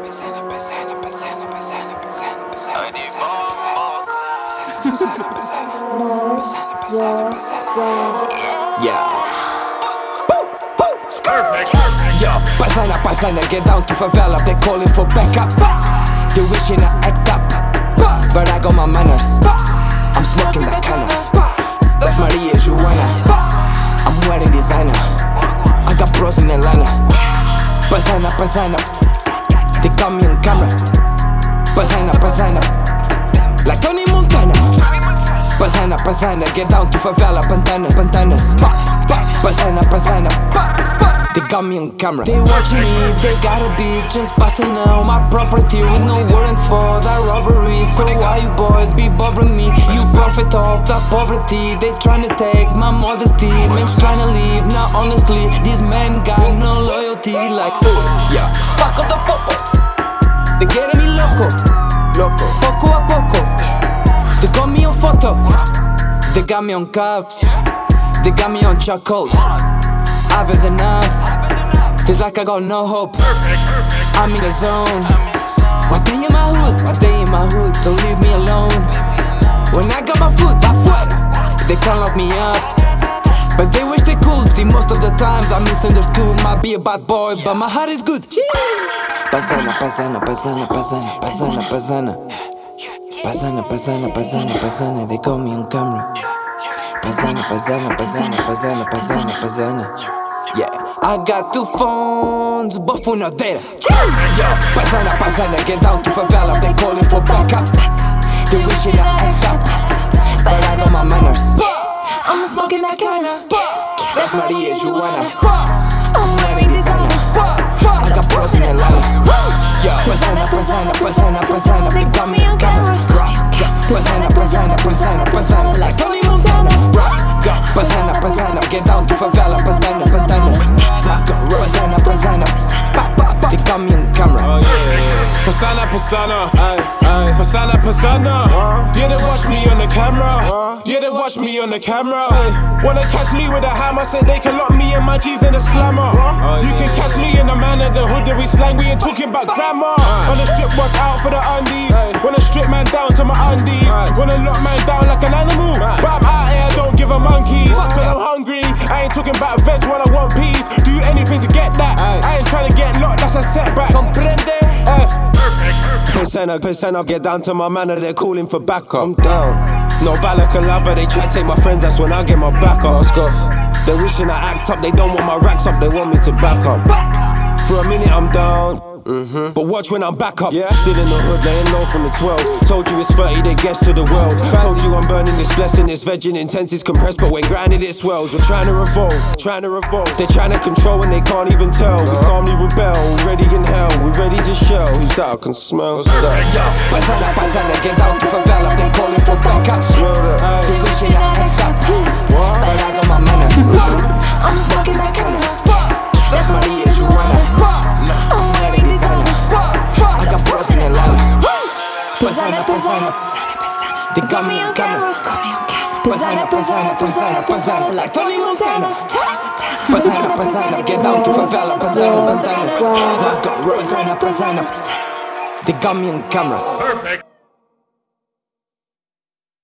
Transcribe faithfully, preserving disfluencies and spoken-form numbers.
Yeah. Yo, paisana, paisana, get down to favela. They calling for backup. They wishing I act up, but I got my manners. I'm smoking that canna. That's Maria Joanna. I'm wearing designer. I got bros in Atlanta. Paisana, paisana, they got me on camera. Paisana, paisana, like Tony Montana. Paisana, paisana, get down to favela. Pantanas, pantanas. Paisana, paisana, they got me on camera. They watching me, they gotta be just passing out my property with no warrant for that robbery. So why you boys be bothering me? You profit off the poverty. They tryna take my modesty. Men's tryna leave, now honestly these men got no loyalty. Like, ooh, yeah, Paco the Popo. They getting me loco, loco, poco a poco. They got me on photo, they got me on cuffs, they got me on charcoals. I've had enough, feels like I got no hope. I'm in the zone. What day in my hood, what day in my hood, so leave me alone. When I got my foot afuera, they can't lock me up, but they wish they could. See, most of the times I misunderstood. Might be a bad boy, but my heart is good. Paisana, paisana, paisana, paisana, paisana, paisana. Paisana, paisana, paisana, paisana, they got me on camera. Paisana, paisana, paisana, paisana, paisana, paisana. Yeah, I got two phones, both una data. Yeah, paisana, paisana, get down to favela. They calling for backup. They wishing I act up, but I got my manners. I'm smoking that kinda. That's Maria Joanna. I'm wearing designer. I got bros in Atlanta. Yeah, paisana, paisana, paisana, paisana, they got me on camera. Paisana, paisana, paisana, paisana, like Tony Montana. Paisana, paisana, get down to favela. Pantanas, pantanas. Paisana, paisana, they got me on camera. Oh yeah, paisana, paisana, paisana, paisana. Yeah, they watch me on the camera. Yeah, they watch me on the camera. Wanna catch me with a hammer, say they can lock me and my G's in the slammer. You can catch me in the man of the hood that we slang. We ain't talking about grammar. On the strip, watch out for the undies. Wanna strip man down to my undies. Wanna lock man down like an animal. But I'm out here, don't give a monkeys. Cause I'm hungry. I ain't talking about veg when I want peas. Do anything to get that. I ain't trying to get locked, that's a setback. Comprende? F. Paisana, paisana, get down to my manor, they're calling for backup. I'm down. No balaclava, they try to take my friends, that's when I get my back up. They're wishing I act up, they don't want my racks up, they want me to back up. For a minute I'm down, mm-hmm. But watch when I'm back up. Yeah. Still in the hood, they ain't know from the twelve. Told you it's thirty, they guess to the world. Told you I'm burning this blessing, this veg in intense is compressed, but when grinded it swells. We're trying to revolve, trying to revolve. They're trying to control and they can't even tell. We calmly rebel, already in hell, we're ready to shell. Who's that? I can smell. What's that? Yo, paisana, paisana, get down to favela. They calling for backup. Smell that. They wishing I act up, but I got my manners. I'm smoking that kinda. That's Maria Joanna. I'm wearing designer. I got bros in Atlanta. Paisana, paisana, they got me on camera. Paisana, paisana, paisana, paisana, like Tony Montana. Paisana, paisana, get down to favela. Pantanas, pantanas. Paisana, paisana, they got me on camera. Perfect.